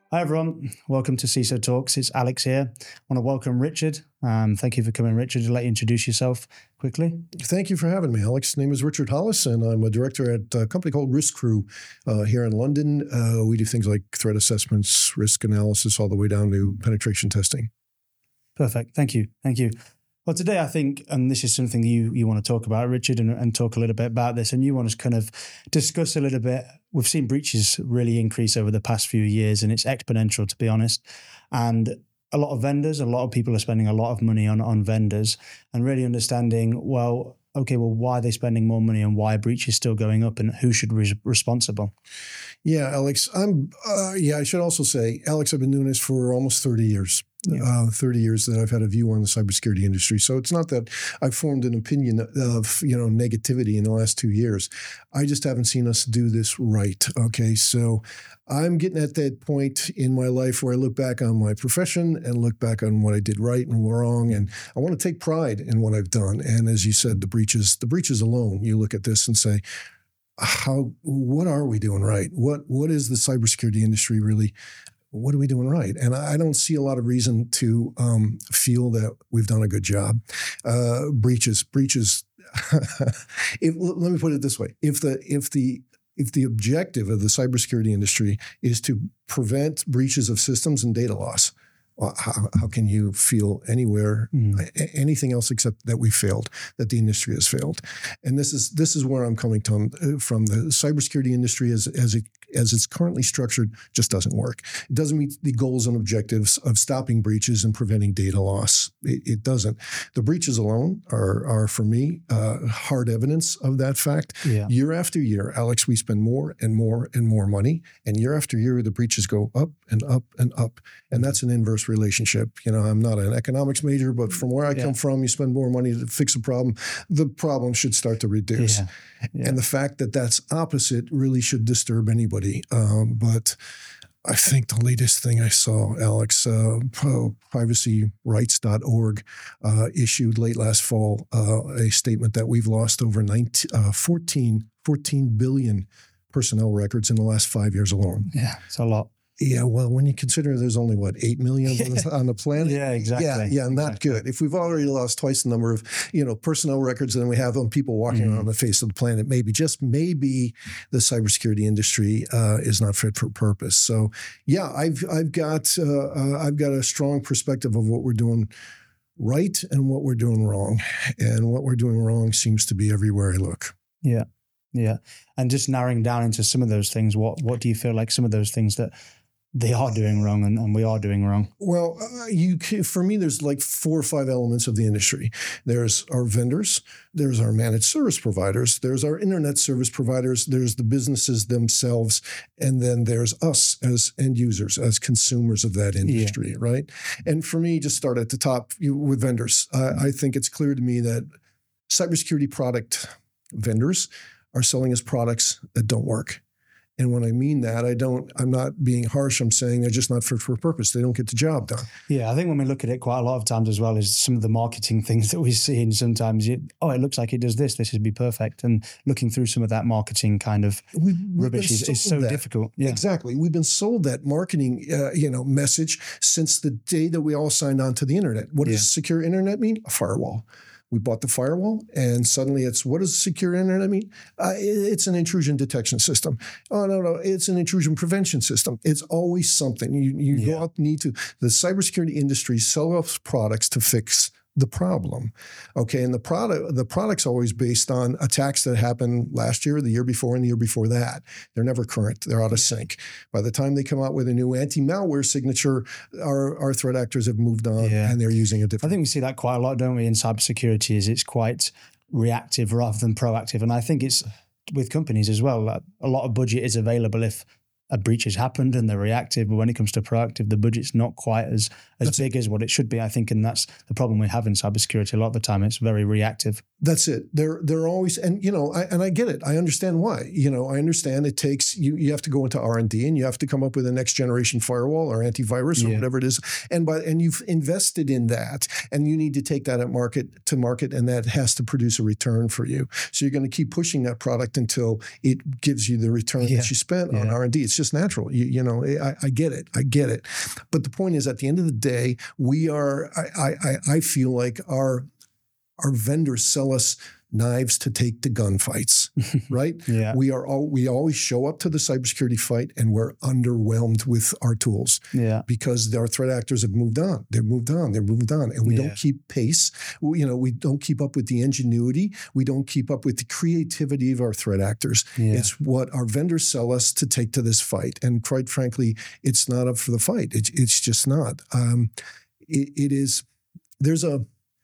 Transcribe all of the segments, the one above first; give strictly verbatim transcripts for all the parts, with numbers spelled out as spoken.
Hi everyone, welcome to C I S O Talks. It's Alex here. I want to welcome Richard. Um, thank you for coming, Richard. I'll let you introduce yourself quickly. Thank you for having me, Alex. My name is Richard Hollis, and I'm a director at a company called Risk Crew uh, here in London. Uh, we do things like threat assessments, risk analysis, all the way down to penetration testing. Perfect. Thank you. Thank you. Well, today I think, and this is something you, you want to talk about, Richard, and, and talk a little bit about this, and you want to kind of discuss a little bit. We've seen breaches really increase over the past few years, and it's exponential, to be honest. And a lot of vendors, a lot of people are spending a lot of money on, on vendors, and really understanding, well, okay, well, why are they spending more money and why are breaches still going up and who should be responsible? Yeah, Alex, I'm, uh, yeah, I should also say, Alex, I've been doing this for almost thirty years. Yeah. Uh, thirty years that I've had a view on the cybersecurity industry. So it's not that I've formed an opinion of, you know, negativity in the last two years. I just haven't seen us do this right. Okay. So I'm getting at that point in my life where I look back on my profession and look back on what I did right and wrong. And I want to take pride in what I've done. And as you said, the breaches, the breaches alone, you look at this and say, how, what are we doing right? What, what is the cybersecurity industry really? What are we doing right? And I don't see a lot of reason to um, feel that we've done a good job. Uh, breaches, breaches. if, let me put it this way: if the if the if the objective of the cybersecurity industry is to prevent breaches of systems and data loss, well, how, how can you feel anywhere mm. anything else except that we failed, that the industry has failed? And this is this is where I'm coming to, uh, from. The cybersecurity industry, as as it as it's currently structured, just doesn't work. It doesn't meet the goals and objectives of stopping breaches and preventing data loss. It, it doesn't. The breaches alone are, are for me, uh, hard evidence of that fact. Yeah. Year after year, Alex, we spend more and more and more money. And year after year, the breaches go up and up and up. And that's an inverse relationship. You know, I'm not an economics major, but from where I yeah. come from, you spend more money to fix a problem, the problem should start to reduce. Yeah. Yeah. And the fact that that's opposite really should disturb anybody. Um, but I think the latest thing I saw, Alex, uh, privacy rights dot org uh, issued late last fall uh, a statement that we've lost over nineteen, uh, fourteen, fourteen billion personnel records in the last five years alone. Yeah, it's a lot. Yeah, well, when you consider there's only, what, eight million yeah. on the planet? Yeah, exactly. Yeah, yeah, not exactly. good. If we've already lost twice the number of, you know, personnel records than we have on people walking mm. around the face of the planet, maybe, just maybe the cybersecurity industry uh, is not fit for purpose. So, yeah, I've I've got uh, uh, I've got a strong perspective of what we're doing right and what we're doing wrong. And what we're doing wrong seems to be everywhere I look. Yeah, yeah. And just narrowing down into some of those things, what what do you feel like some of those things that they are doing wrong and, and we are doing wrong? Well, uh, you can, for me, there's like four or five elements of the industry. There's our vendors, there's our managed service providers, there's our internet service providers, there's the businesses themselves, and then there's us as end users, as consumers of that industry, yeah. right? And for me, just start at the top you, with vendors. Uh, I think it's clear to me that cybersecurity product vendors are selling us products that don't work. And when I mean that, I don't, I'm not being harsh. I'm saying they're just not fit for purpose. They don't get the job done. Yeah, I think when we look at it quite a lot of times as well is some of the marketing things that we see. And sometimes, you, oh, it looks like it does this. This would be perfect. And looking through some of that marketing kind of we've, we've rubbish is, is so that. difficult. Yeah. Exactly. We've been sold that marketing, uh, you know, message since the day that we all signed on to the internet. What yeah. does secure internet mean? A firewall. We bought the firewall, and suddenly it's, what does secure internet mean? Uh, it's an intrusion detection system. Oh, no, no, it's an intrusion prevention system. It's always something. You, you yeah. go out, need to, the cybersecurity industry sells products to fix the problem. Okay, and the product, the product's always based on attacks that happened last year, the year before, and the year before that. They're never current. They're out of sync. By the time they come out with a new anti-malware signature, our, our threat actors have moved on yeah. and they're using a different. I think we see that quite a lot, don't we, in cybersecurity, is it's quite reactive rather than proactive. And I think it's with companies as well. A lot of budget is available if a breach has happened and they're reactive, but when it comes to proactive, the budget's not quite as as that's big it. as what it should be, I think, and that's the problem we have in cybersecurity. A lot of the time, it's very reactive. That's it. They're they're always, and you know, I, and I get it. I understand why. You know, I understand it takes you. You have to go into R and D, and you have to come up with a next generation firewall or antivirus or yeah. whatever it is, and by and you've invested in that, and you need to take that at market to market, and that has to produce a return for you. So you're going to keep pushing that product until it gives you the return yeah. that you spent yeah. on R and D. It's just natural. You, you know, I, I get it. I get it. But the point is, at the end of the day, we are. I I, I feel like our our vendors sell us knives to take to gunfights, right? Yeah. We are all, we always show up to the cybersecurity fight and we're underwhelmed with our tools. Yeah. Because our threat actors have moved on. They've moved on. They've moved on. And we Yeah. don't keep pace. We, you know, we don't keep up with the ingenuity. We don't keep up with the creativity of our threat actors. Yeah. It's what our vendors sell us to take to this fight. And quite frankly, it's not up for the fight. It, it's just not. Um, it, it is, there's a,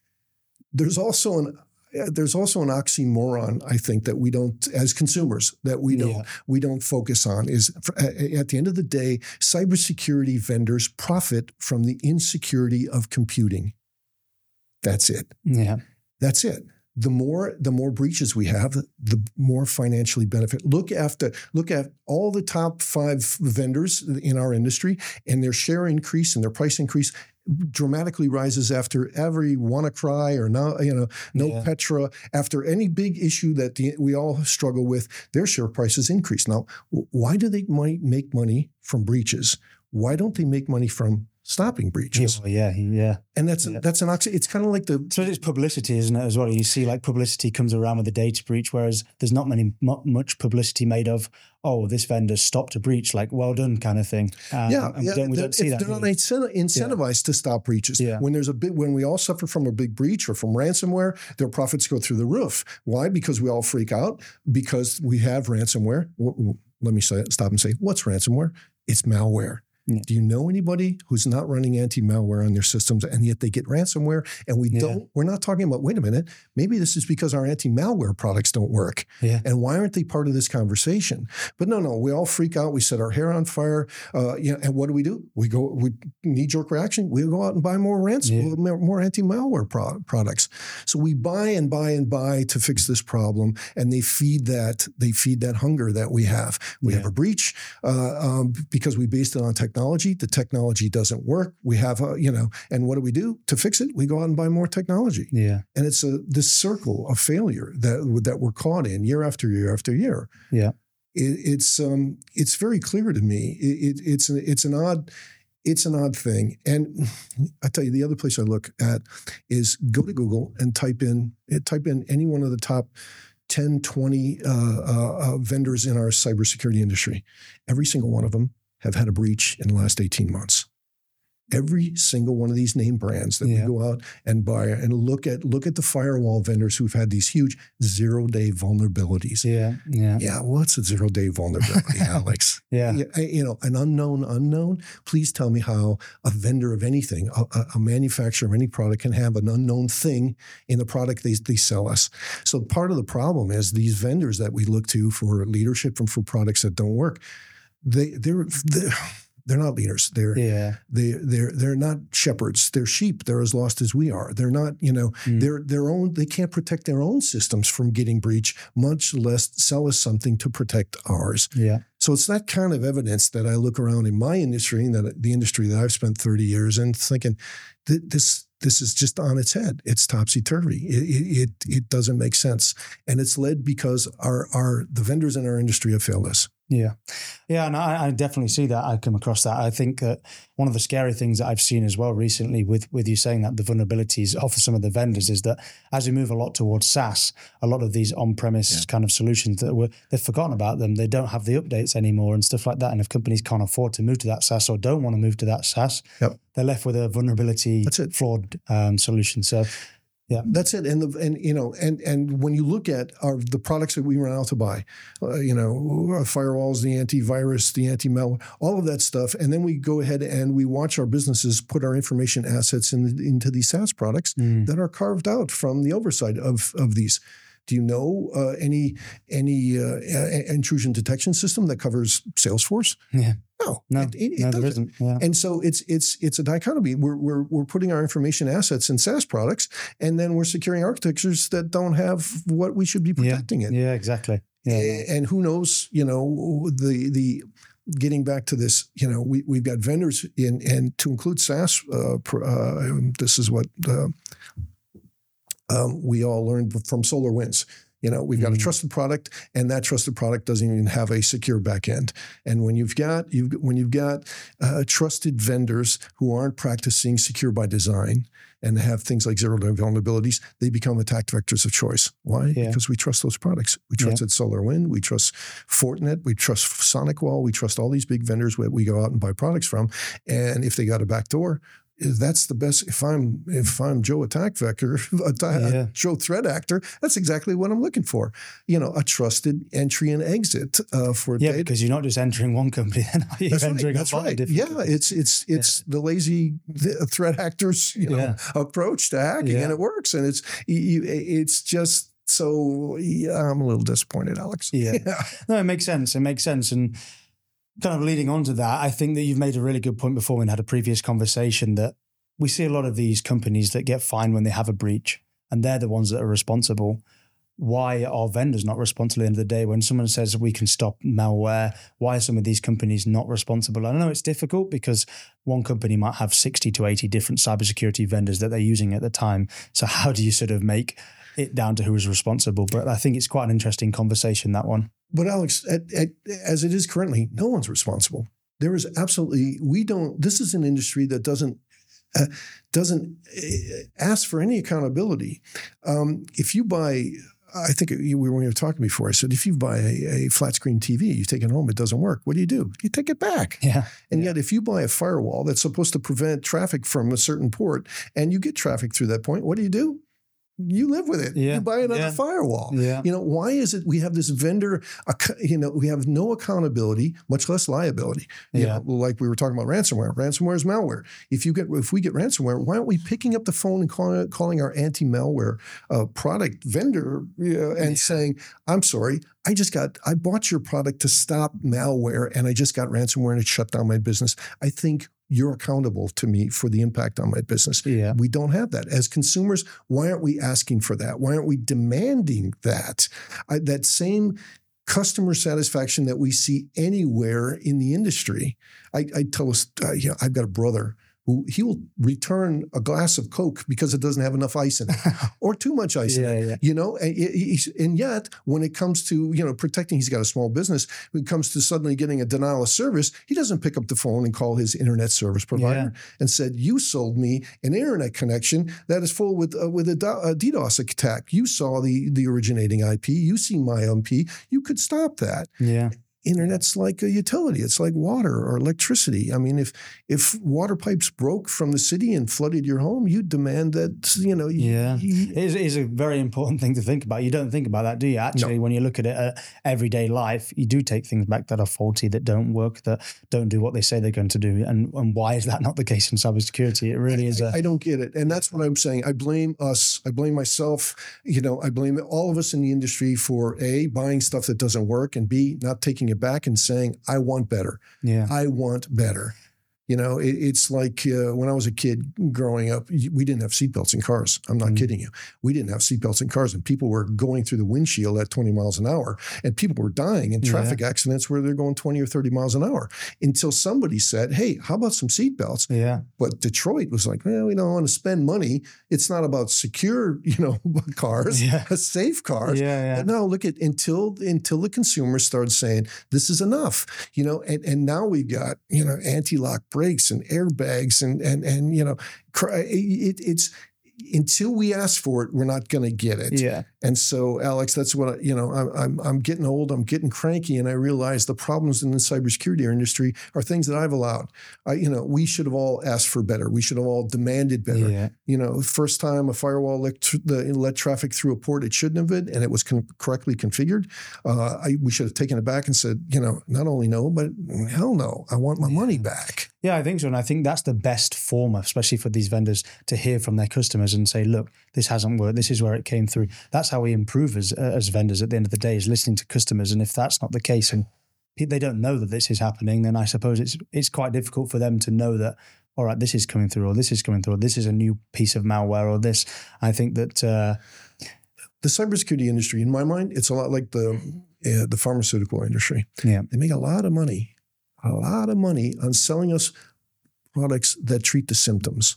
there's also an, There's also an oxymoron, I think, that we don't, as consumers, that we don't Yeah. we don't focus on. Is at the end of the day, cybersecurity vendors profit from the insecurity of computing. That's it. Yeah. That's it. The more the more breaches we have, the more financially benefit. Look after look at all the top five vendors in our industry, and their share increase and their price increase dramatically rises after every WannaCry or now you know no Yeah. Petra, after any big issue that the, we all struggle with. Their share prices increase. Now, why do they money, make money from breaches? Why don't they make money from stopping breaches? Yeah. Yeah. Yeah. And that's Yeah. that's an oxy. It's kind of like the So it's publicity, isn't it, as well? You see, like, publicity comes around with a data breach, whereas there's not many mu- much publicity made of, oh, this vendor stopped a breach, like, well done, kind of thing. Um, Yeah, and yeah. we don't, we they're, don't see if that. they're not really. incent- incentivized to stop breaches. Yeah. When there's a big, when we all suffer from a big breach or from ransomware, their profits go through the roof. Why? Because we all freak out because we have ransomware. W- w- Let me say, stop and say, what's ransomware? It's malware. Yeah. Do you know anybody who's not running anti-malware on their systems and yet they get ransomware? And we Yeah. don't, we're not talking about, wait a minute, maybe this is because our anti-malware products don't work. Yeah. And why aren't they part of this conversation? But no, no, we all freak out. We set our hair on fire. Uh, you know, and what do we do? We go, we knee-jerk reaction. We go out and buy more ransom, Yeah. more, more anti-malware pro- products. So we buy and buy and buy to fix this problem, and they feed that. They feed that hunger that we have. We Yeah. have a breach uh, um, because we based it on technology. The technology doesn't work. We have, a, you know, and what do we do to fix it? We go out and buy more technology. Yeah. And it's a this circle of failure that that we're caught in year after year after year. Yeah. It, it's um it's very clear to me. It, it, it's an, it's an odd it's an odd thing. And I tell you, the other place I look at is go to Google and type in type in any one of the top ten, twenty uh, uh, uh, vendors in our cybersecurity industry. Every single one of them have had a breach in the last eighteen months. Every single one of these name brands that Yeah. we go out and buy and look at look at the firewall vendors who've had these huge zero-day vulnerabilities. Yeah. Yeah. Yeah, what's a zero-day vulnerability, Alex? Yeah. Yeah, I- you know, an unknown unknown. Please tell me how a vendor of anything, a, a- a manufacturer of any product, can have an unknown thing in the product they, they sell us. So part of the problem is these vendors that we look to for leadership and for products that don't work. They they're they're, they're not leaders. They're Yeah. they they're they're not shepherds. They're sheep. They're as lost as we are. They're not, you know, Mm. they're their own. They can't protect their own systems from getting breached, much less sell us something to protect ours. Yeah. So it's that kind of evidence that I look around in my industry and that the industry that I've spent thirty years in, thinking th- this this is just on its head. It's topsy turvy. It, it it it doesn't make sense, and it's led because our our the vendors in our industry have failed us. Yeah. Yeah. And I, I definitely see that. I come across that. I think that one of the scary things that I've seen as well recently with, with you saying that the vulnerabilities of some of the vendors is that as we move a lot towards SaaS, a lot of these on-premise Yeah. kind of solutions that were, they've forgotten about them. They don't have the updates anymore and stuff like that. And if companies can't afford to move to that SaaS or don't want to move to that SaaS, Yep. they're left with a vulnerability That's it. flawed um, solution. So yeah. That's it. And the and you know and and when you look at our the products that we run out to buy, uh, you know, our firewalls, the antivirus, the anti-malware, all of that stuff, and then we go ahead and we watch our businesses put our information assets in, into these SaaS products Mm. that are carved out from the oversight of of these. Do you know uh, any any uh, a- intrusion detection system that covers Salesforce? Yeah. No, No, it, it, it no, there doesn't. isn't. Yeah. And so it's it's it's a dichotomy. We're we're we're putting our information assets in SaaS products, and then we're securing architectures that don't have what we should be protecting it. Yeah, exactly. Yeah. A- And who knows? You know, the the getting back to this. You know, we we've got vendors in, and to include SaaS. Uh, pr- uh, this is what uh, um, we all learned from SolarWinds. You know, we've got mm. a trusted product, and that trusted product doesn't even have a secure back end. And when you've got you when you've got uh, trusted vendors who aren't practicing secure by design and have things like zero-day vulnerabilities, they become attack vectors of choice. Why? Yeah. Because we trust those products. We trusted yeah. SolarWinds, we trust Fortinet, we trust SonicWall, we trust all these big vendors that we go out and buy products from. And if they got a back door, that's the best. If I'm if I'm Joe Attack Vector, yeah. Joe Threat Actor, that's exactly what I'm looking for. You know, a trusted entry and exit uh, for yeah, data. Because you're not just entering one company, then you're that's entering right. That's a right. different Yeah, companies. it's it's it's yeah. the lazy threat actors you know, yeah. approach to hacking, yeah. and it works. And it's you, it's just so. Yeah, I'm a little disappointed, Alex. Yeah. yeah, no, it makes sense. It makes sense, and. Kind of leading on to that, I think that you've made a really good point before we had a previous conversation that we see a lot of these companies that get fined when they have a breach, and they're the ones that are responsible. Why are vendors not responsible at the end of the day? When someone says we can stop malware, why are some of these companies not responsible? I know it's difficult because one company might have sixty to eighty different cybersecurity vendors that they're using at the time. So how do you sort of make it down to who is responsible? But I think it's quite an interesting conversation, that one. But Alex, at, at, as it is currently, no one's responsible. There is absolutely, we don't, this is an industry that doesn't, uh, doesn't ask for any accountability. Um, if you buy, I think we were, we were talking before, I said, if you buy a, a flat screen T V, you take it home, it doesn't work. What do you do? You take it back. Yeah. And yeah. yet if you buy a firewall that's supposed to prevent traffic from a certain port and you get traffic through that point, what do you do? You live with it. Yeah. You buy another yeah. firewall. Yeah. You know, why is it we have this vendor, you know, we have no accountability, much less liability. You yeah. know, like we were talking about ransomware. Ransomware is malware. If you get, if we get ransomware, why aren't we picking up the phone and calling, calling our anti-malware uh, product vendor you know, and yeah. saying, I'm sorry, I just got, I bought your product to stop malware and I just got ransomware and it shut down my business. I think you're accountable to me for the impact on my business. Yeah. We don't have that. As consumers, why aren't we asking for that? Why aren't we demanding that? I, that same customer satisfaction that we see anywhere in the industry. I, I tell us, uh, you know, I've got a brother who he will return a glass of Coke because it doesn't have enough ice in it or too much ice yeah, in it, yeah. you know, and, and yet when it comes to, you know, protecting, he's got a small business, when it comes to suddenly getting a denial of service, he doesn't pick up the phone and call his internet service provider yeah. and said, you sold me an internet connection that is full with uh, with a, a DDoS attack. You saw the, the originating I P, you see my I P, you could stop that. Yeah. Internet's like a utility. It's like water or electricity. I mean, if if water pipes broke from the city and flooded your home, you'd demand that, you know. Yeah. You, it, is, it is a very important thing to think about. You don't think about that, do you? Actually, no. When you look at it at everyday life, you do take things back that are faulty, that don't work, that don't do what they say they're going to do. And, and why is that not the case in cybersecurity? It really I, is. A, I don't get it. And that's what I'm saying. I blame us. I blame myself. You know, I blame all of us in the industry for A, buying stuff that doesn't work, and B, not taking it back and saying, I want better. Yeah. I want better. You know, it, it's like uh, when I was a kid growing up, we didn't have seatbelts in cars. I'm not mm. kidding you. We didn't have seatbelts in cars, and people were going through the windshield at twenty miles an hour, and people were dying in traffic yeah. accidents where they're going twenty or thirty miles an hour until somebody said, hey, how about some seatbelts? Yeah. But Detroit was like, well, we don't want to spend money. It's not about secure, you know, cars, yeah. safe cars. Yeah, yeah. But now look at until until the consumer started saying this is enough, you know, and, and now we've got, you know, anti-lock brakes and airbags and and and you know, it, it's until we ask for it, we're not going to get it. Yeah. And so, Alex, that's what I, you know. I'm, I'm I'm getting old. I'm getting cranky, and I realize the problems in the cybersecurity industry are things that I've allowed. I, you know, we should have all asked for better. We should have all demanded better. Yeah. You know, first time a firewall let, tr- the, let traffic through a port it shouldn't have been, and it was con- correctly configured. Uh, I, we should have taken it back and said, you know, not only no, but hell no, I want my yeah. money back. Yeah, I think so. And I think that's the best form, especially for these vendors, to hear from their customers and say, look, this hasn't worked. This is where it came through. That's how we improve as, as vendors at the end of the day, is listening to customers. And if that's not the case and they don't know that this is happening, then I suppose it's it's quite difficult for them to know that, all right, this is coming through, or this is coming through, or this is a new piece of malware, or this. I think that... Uh, the cybersecurity industry, in my mind, it's a lot like the uh, the pharmaceutical industry. Yeah. They make a lot of money, a lot of money on selling us products that treat the symptoms.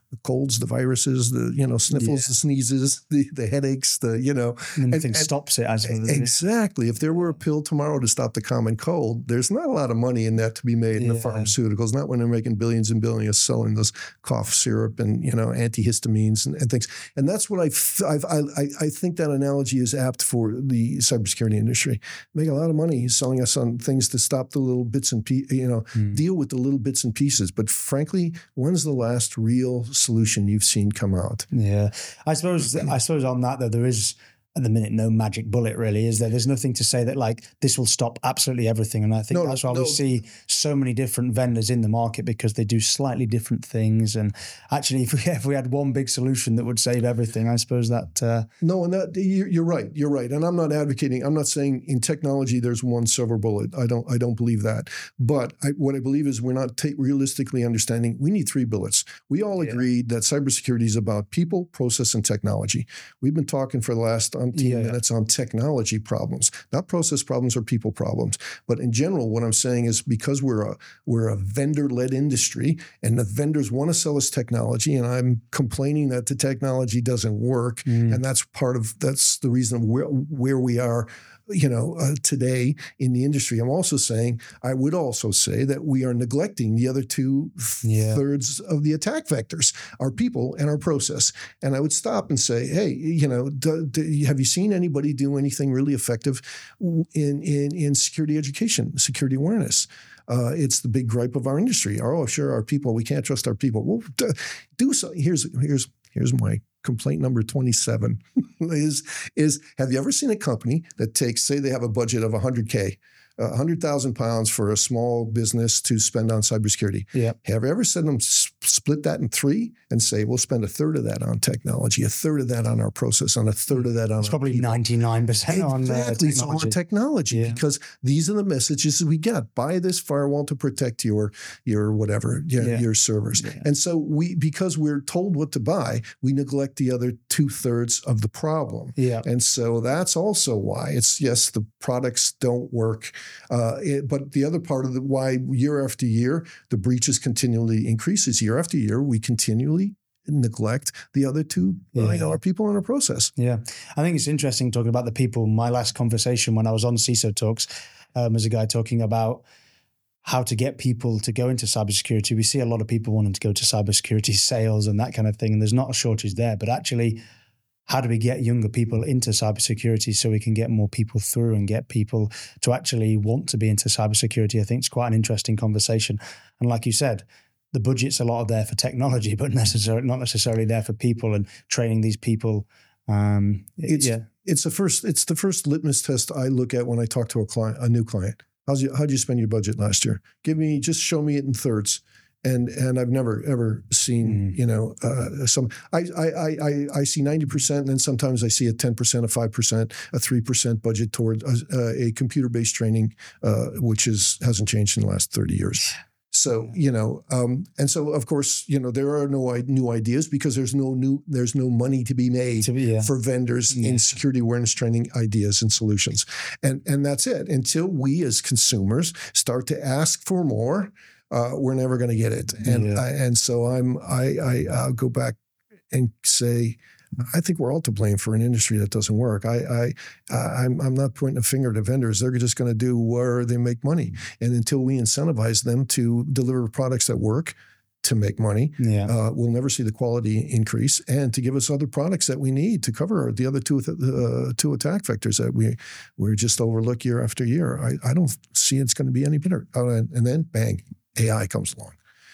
the colds, the viruses, the you know sniffles, yeah. the sneezes, the, the headaches, the you know, and nothing stops it. As exactly. If there were a pill tomorrow to stop the common cold, there's not a lot of money in that to be made yeah. in the pharmaceuticals. Not when they're making billions and billions selling those cough syrup and you know antihistamines and, and things. And that's what I've, I've, I I think that analogy is apt for the cybersecurity industry. Make a lot of money selling us on things to stop the little bits and pieces, you know, mm. deal with the little bits and pieces. But frankly, when's the last real solution you've seen come out? Yeah, I suppose. I suppose on that though, there is at the minute no magic bullet, really, is there? There's nothing to say that like this will stop absolutely everything, and I think no, that's why no. we see so many different vendors in the market because they do slightly different things. And actually, if we if we had one big solution that would save everything, I suppose that uh, no, and that you're right, you're right. And I'm not advocating. I'm not saying in technology there's one silver bullet. I don't. I don't believe that. But I, what I believe is we're not ta- realistically understanding. We need three bullets. We all yeah. agreed that cybersecurity is about people, process, and technology. We've been talking for the last um, Yeah, minutes yeah. on technology problems, not process problems or people problems. But in general, what I'm saying is because we're a we're a vendor-led industry and the vendors want to sell us technology, and I'm complaining that the technology doesn't work, mm. and that's part of that's the reason where where we are. You know, uh, today in the industry, I'm also saying, I would also say that we are neglecting the other two yeah. thirds of the attack vectors, our people and our process. And I would stop and say, hey, you know, do, do, have you seen anybody do anything really effective in, in, in security education, security awareness? Uh, it's the big gripe of our industry. Oh, sure, our people, we can't trust our people. Well, do, do so. Here's, here's, here's my complaint number twenty-seven is, is have you ever seen a company that takes, say they have a budget of one hundred K, uh, one hundred thousand pounds for a small business to spend on cybersecurity. Yeah. Have you ever seen them s- split that in three and say, we'll spend a third of that on technology, a third of that on our process, and a third of that on it's our probably people. ninety-nine percent on exactly. uh, technology. It's on technology yeah. because these are the messages we get. Buy this firewall to protect your your whatever, your, yeah. your servers. Yeah. And so we, because we're told what to buy, we neglect the other two thirds of the problem. Yeah. And so that's also why it's, yes, the products don't work. Uh, it, but the other part of the why year after year, the breaches continually increases. Year after year, we continually neglect the other two, yeah. you know, our people in our process. Yeah. I think it's interesting talking about the people. My last conversation when I was on C I S O Talks, um, was a guy talking about how to get people to go into cybersecurity. We see a lot of people wanting to go to cybersecurity sales and that kind of thing, and there's not a shortage there. But actually, how do we get younger people into cybersecurity so we can get more people through and get people to actually want to be into cybersecurity? I think it's quite an interesting conversation. And like you said, the budget's a lot of there for technology, but necessarily not necessarily there for people and training these people. Um, it's yeah, it's the first it's the first litmus test I look at when I talk to a client, a new client. How's you, how'd you spend your budget last year? Give me, just show me it in thirds. And and I've never ever seen mm. you know uh, some I I I I see ninety percent, and then sometimes I see a ten percent, a five percent, a three percent budget toward a, a computer based training, uh, which is hasn't changed in the last thirty years. So you know, um, and so of course you know there are no new ideas because there's no new there's no money to be made to be, yeah. for vendors yeah. in security awareness training ideas and solutions, and and that's it. Until we as consumers start to ask for more. Uh, we're never going to get it, and yeah. I, and so I'm I, I I'll go back and say I think we're all to blame for an industry that doesn't work. I I I'm I'm not pointing a finger to vendors. They're just going to do where they make money, and until we incentivize them to deliver products that work to make money, yeah. uh, we'll never see the quality increase, and to give us other products that we need to cover the other two uh, two attack vectors that we we just overlook year after year. I I don't see it's going to be any better. Uh, and, and then bang. A I comes along,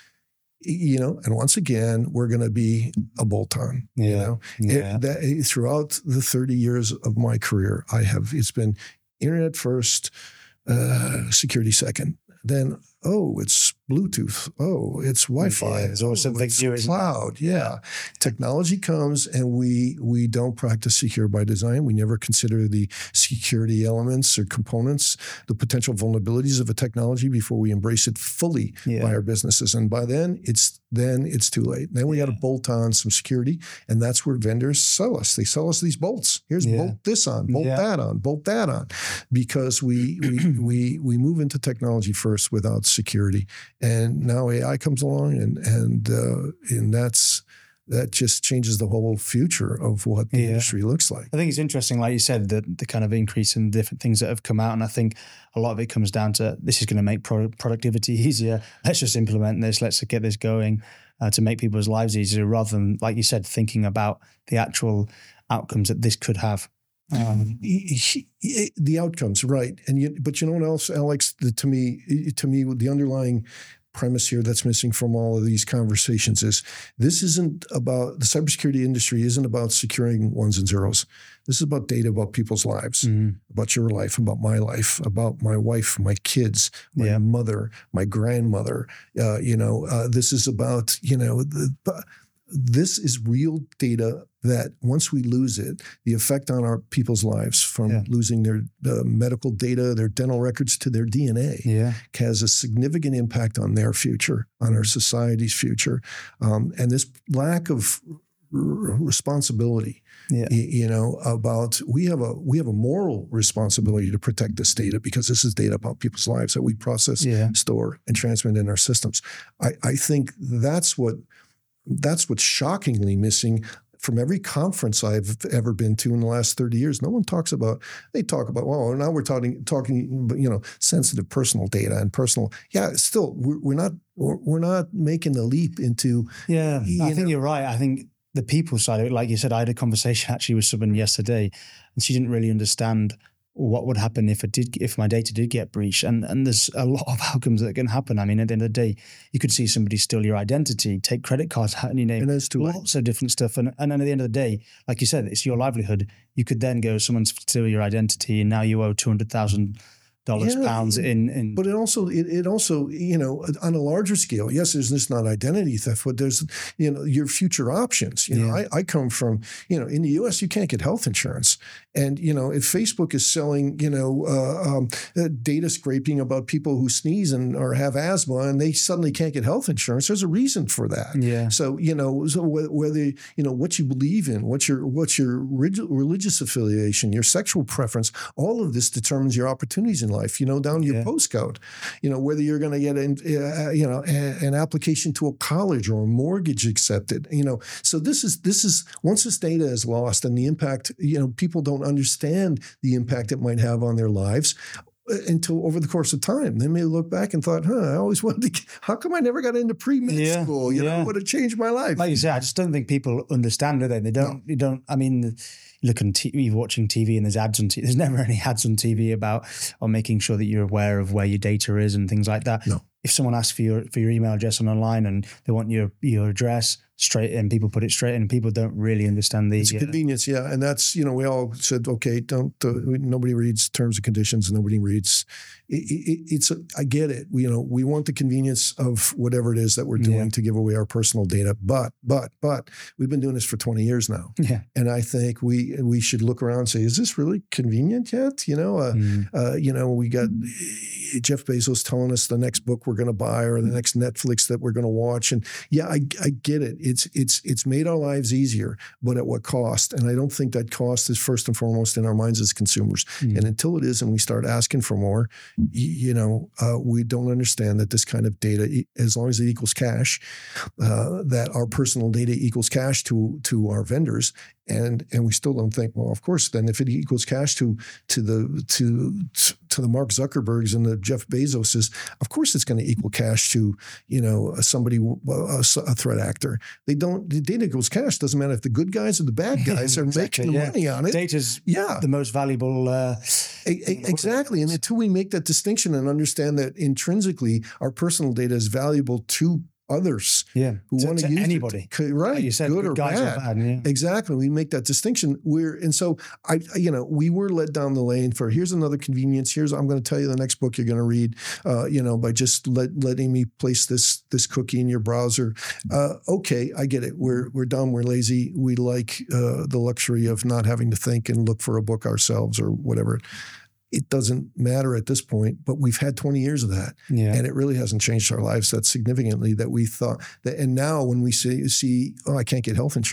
you know, and once again, we're going to be a bolt-on, yeah, you know. yeah. It, that, throughout the thirty years of my career, I have, it's been internet first, uh, security second, then, oh, it's Bluetooth. Oh, it's Wi-Fi. Yeah, there's always something it's new. Cloud. Yeah. Technology comes and we we don't practice secure by design. We never consider the security elements or components, the potential vulnerabilities of a technology before we embrace it fully yeah. by our businesses. And by then it's then it's too late. Then we yeah. got to bolt on some security, and that's where vendors sell us. They sell us these bolts. Here's yeah. bolt this on, bolt yeah. that on, bolt that on, because we we we we move into technology first without security. And now A I comes along, and and uh, and that's that just changes the whole future of what the Yeah. industry looks like. I think it's interesting, like you said, the, the kind of increase in different things that have come out. And I think a lot of it comes down to this is going to make pro- productivity easier. Let's just implement this. Let's get this going uh, to make people's lives easier rather than, like you said, thinking about the actual outcomes that this could have. Um, the outcomes, right? And you, but you know what else, Alex? The, to me, to me, the underlying premise here that's missing from all of these conversations is this isn't about the cybersecurity industry isn't about securing ones and zeros. This is about data about people's lives, mm-hmm. about your life, about my life, about my wife, my kids, my yeah. mother, my grandmother. Uh, you know, uh, this is about, you know, the, this is real data that once we lose it, the effect on our people's lives from yeah. losing their uh, medical data, their dental records to their D N A yeah. has a significant impact on their future, on our society's future. Um, and this lack of r- responsibility, yeah. y- you know, about we have a we have a moral responsibility to protect this data because this is data about people's lives that we process, yeah. store, and transmit in our systems. I, I think that's what that's what's shockingly missing from every conference I've ever been to in the last thirty years. No one talks about, they talk about, well, now we're talking, talking, you know, sensitive personal data and personal, yeah, still, we're, we're not, we're, we're not making the leap into. Yeah, I think know, you're right. I think the people side of it, like you said, I had a conversation actually with someone yesterday and she didn't really understand what would happen if it did, if my data did get breached. And and there's a lot of outcomes that can happen. I mean, at the end of the day, you could see somebody steal your identity, take credit cards out in your name, and there's lots of different stuff. And, and then at the end of the day, like you said, it's your livelihood. You could then go, someone's steal your identity and now you owe two hundred thousand dollars, yeah, pounds in, in. But it also, it, it also, you know, on a larger scale, yes, there's this not identity theft, but there's, you know, your future options. You yeah. know, I, I come from, you know, in the U S, you can't get health insurance. And, you know, if Facebook is selling, you know, uh, um, uh, data scraping about people who sneeze and or have asthma and they suddenly can't get health insurance, there's a reason for that. Yeah. So, you know, so whether, you know, what you believe in, what's your, what's your religious affiliation, your sexual preference, all of this determines your opportunities in life, you know, down to your yeah. postcode, you know, whether you're going to get an, uh, you know, a, an application to a college or a mortgage accepted, you know. So this is, this is, once this data is lost and the impact, you know, people don't understand the impact it might have on their lives until over the course of time. They may look back and thought, huh, I always wanted to, how come I never got into pre-med yeah, school? You yeah. know, it would have changed my life. Like you say, I just don't think people understand, do they? They don't, no. you don't, I mean, you look on T V, you're watching T V and there's ads on T V. There's never any ads on T V about, or making sure that you're aware of where your data is and things like that. No. If someone asks for your, for your email address on online and they want your, your address straight in, people put it straight in, people don't really understand the it's uh, convenience. Yeah. And that's, you know, we all said, okay, don't, uh, nobody reads terms and conditions. Nobody reads it, it, it's, a, I get it. We, you know, we want the convenience of whatever it is that we're doing yeah. to give away our personal data. But, but, but we've been doing this for twenty years now. Yeah. And I think we, we should look around and say, is this really convenient yet? You know, uh, mm. uh, you know, we got Jeff Bezos telling us the next book we're going to buy or the next Netflix that we're going to watch. And yeah, I, I get it. It's, it's, it's made our lives easier, but at what cost? And I don't think that cost is first and foremost in our minds as consumers. Mm. And until it is, and we start asking for more, you know, uh, we don't understand that this kind of data, as long as it equals cash, uh, that our personal data equals cash to to our vendors, and and we still don't think, well, of course, then if it equals cash to to the to to the Mark Zuckerbergs and the Jeff Bezoses, of course it's going to equal cash to, you know, somebody, a, a threat actor. They don't. The data equals cash. Doesn't matter if the good guys or the bad guys are exactly, making the yeah. money on it. Data's yeah. the most valuable. Uh, a, a, exactly. And until we make that distinction and understand that intrinsically our personal data is valuable to others yeah. who to, want to to use anybody. It, right. Like you said, good or guys bad. Or bad yeah. Exactly. We make that distinction. We're, and so I, you know, we were led down the lane for here's another convenience. Here's, I'm going to tell you the next book you're going to read, uh, you know, by just let, letting me place this, this cookie in your browser. Uh, okay. I get it. We're, we're dumb. We're lazy. We like uh, the luxury of not having to think and look for a book ourselves or whatever. It doesn't matter at this point, but we've had twenty years of that. Yeah. And it really hasn't changed our lives that significantly that we thought that. And now when we see, see, oh, I can't get health insurance,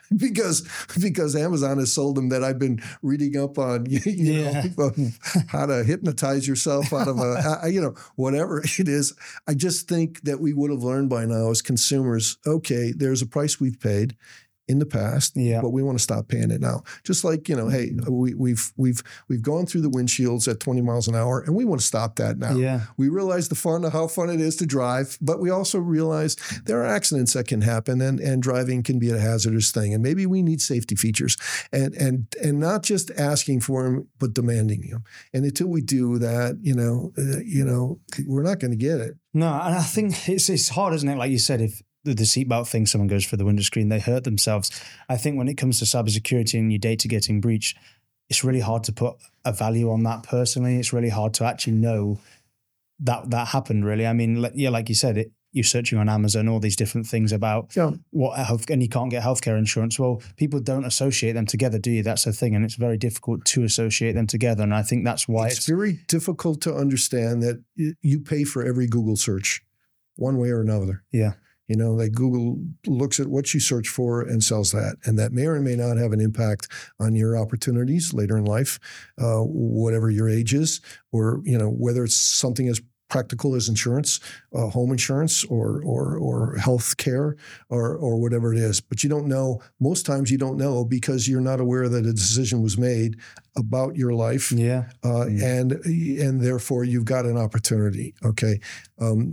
because because Amazon has sold them that I've been reading up on, you, you Yeah. know, how to hypnotize yourself out of a, you know, whatever it is. I just think that we would have learned by now as consumers, okay, there's a price we've paid in the past, Yeah. but we want to stop paying it now. Just like, you know, hey, we, we've we've we've gone through the windshields at twenty miles an hour, and we want to stop that now. Yeah. We realize the fun of how fun it is to drive, but we also realize there are accidents that can happen, and, and driving can be a hazardous thing. And maybe we need safety features, and and and not just asking for them, but demanding them. And until we do that, you know, uh, you know, we're not going to get it. No, and I think it's it's hard, isn't it? Like you said, if the, the seatbelt thing, someone goes for the window screen, they hurt themselves. I think when it comes to cybersecurity and your data getting breached, it's really hard to put a value on that personally. It's really hard to actually know that that happened, really. I mean, like, yeah, like you said, it, you're searching on Amazon, all these different things about Yeah. what health, and you can't get healthcare insurance. Well, people don't associate them together, do you? That's the thing. And it's very difficult to associate them together. And I think that's why It's it's, very difficult to understand that y- you pay for every Google search one way or another. yeah, You know, like Google looks at what you search for and sells that. And that may or may not have an impact on your opportunities later in life, uh, whatever your age is, or, you know, whether it's something as practical as insurance, uh, home insurance, or or or health care, or or whatever it is. But you don't know. Most times you don't know because you're not aware that a decision was made about your life, yeah, uh, Mm. and and therefore you've got an opportunity. Okay, um,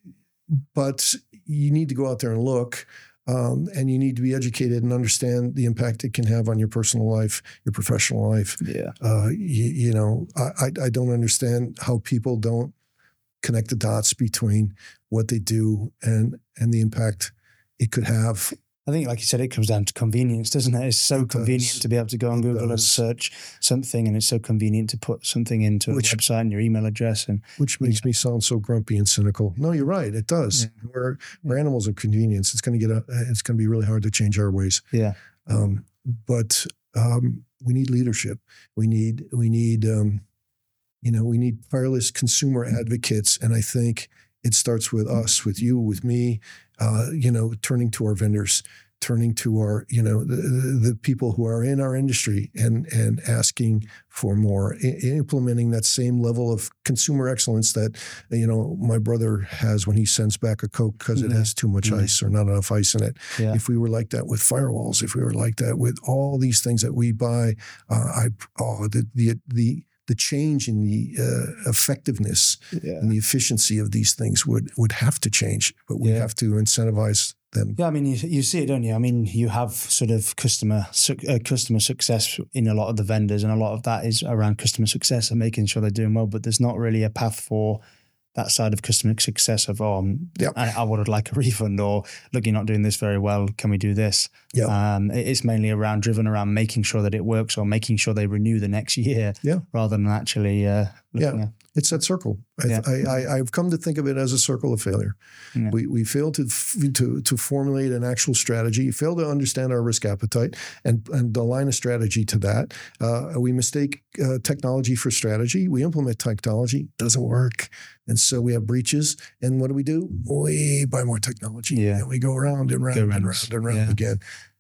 but you need to go out there and look. Um, and you need to be educated and understand the impact it can have on your personal life, your professional life. yeah. Uh, you, you know, I, I don't understand how people don't connect the dots between what they do and and the impact it could have. I think, like you said, it comes down to convenience, doesn't it? It's so It convenient does. to be able to go on It Google and does. search something, and it's so convenient to put something into a Which- website and your email address. And Which makes me sound so grumpy and cynical. No, you're right. It does. We're, we're animals of convenience. It's going to get a, it's going to be really hard to change our ways. yeah, Um, but um, we need leadership. We need we need um, you know we need tireless consumer advocates, and I think it starts with us, with you, with me. Uh, you know, turning to our vendors, turning to our you know the, the people who are in our industry, and and asking for more, I- implementing that same level of consumer excellence that you know my brother has when he sends back a Coke because it Yeah. has too much Yeah. ice or not enough ice in it. yeah. If we were like that with firewalls, if we were like that with all these things that we buy, uh, I oh the the the the change in the uh, effectiveness yeah. and the efficiency of these things would would have to change, but we Yeah. have to incentivize them. Yeah, I mean, you, you see it, don't you? I mean, you have sort of customer su- uh, customer success in a lot of the vendors, and a lot of that is around customer success and making sure they're doing well. But there's not really a path for that side of customer success of, oh, um, Yep. I, I would like a refund, or look, you're not doing this very well. Can we do this? Yep. Um, it- it's mainly around driven around making sure that it works, or making sure they renew the next year, Yeah. rather than actually uh, looking Yeah. at. It's that circle. I, Yeah. I, I, I've come to think of it as a circle of failure. Yeah. We we fail to f- to to formulate an actual strategy. Fail to understand our risk appetite and and align a strategy to that. Uh, we mistake uh, technology for strategy. We implement technology, doesn't work, and so we have breaches. And what do we do? We buy more technology. Yeah. And we go around and round Go and round. round and round Yeah. again.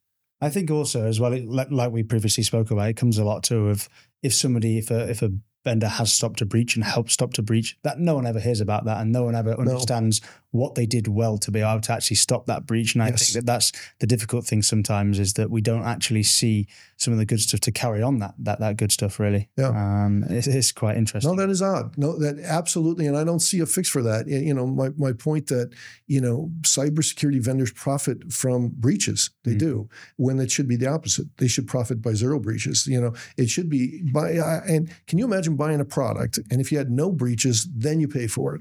I think also as well, it, like, like we previously spoke about, it comes a lot to of if somebody, if a if a vendor has stopped a breach and helped stop a breach, that no one ever hears about that, and no one ever understands what they did well to be able to actually stop that breach. And I Yes. think that that's the difficult thing sometimes, is that we don't actually see some of the good stuff to carry on that that that good stuff. Really, Yeah. um, it, it's quite interesting. No, that is odd. No, that absolutely, and I don't see a fix for that. Y- You know, my, my point that you know, cybersecurity vendors profit from breaches. They Mm. do, when it should be the opposite. They should profit by zero breaches. You know, it should be by. Uh, and can you imagine buying a product, and if you had no breaches, then you pay for it?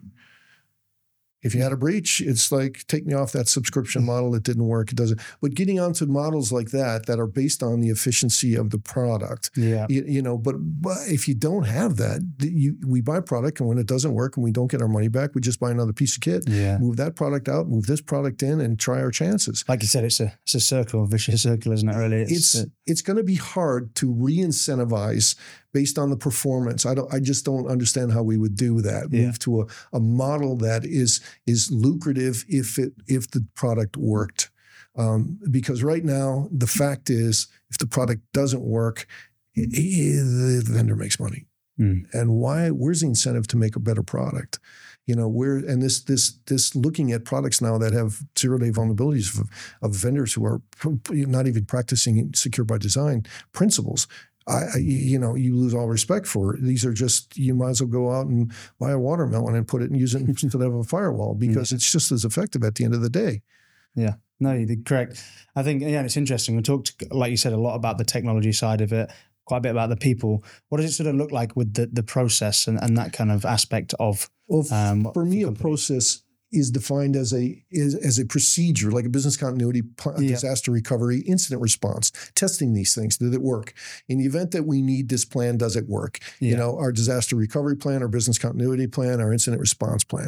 If you had a breach, it's like, take me off that subscription model. It didn't work. It doesn't. But getting onto models like that that are based on the efficiency of the product, yeah, you, you know, but, but if you don't have that, th- you, we buy product, and when it doesn't work and we don't get our money back, we just buy another piece of kit, yeah. move that product out, move this product in, and try our chances. Like you said, it's a it's a circle, a vicious circle, isn't it? Really, It's uh, it's going to be hard to re-incentivize based on the performance. I don't. I just don't understand how we would do that. Yeah. Move to a, a model that is is lucrative if it if the product worked. Um, because right now, the fact is, if the product doesn't work, i- i- the vendor makes money. Mm. And why? Where's the incentive to make a better product? You know, where and this this this looking at products now that have zero day vulnerabilities of, of vendors who are not even practicing secure by design principles. I, I, you know, you lose all respect for it. These are just, you might as well go out and buy a watermelon and put it and use it instead of a firewall, because mm. it's just as effective at the end of the day. Yeah, no, you did correct. I think, yeah, it's interesting. We talked, like you said, a lot about the technology side of it, quite a bit about the people. What does it sort of look like with the, the process and, and that kind of aspect of? Well, um, for me, a process is defined as a is, as a procedure, like a business continuity, yeah. disaster recovery, incident response, testing these things. Did it work? In the event that we need this plan, does it work? Yeah. You know, our disaster recovery plan, our business continuity plan, our incident response plan.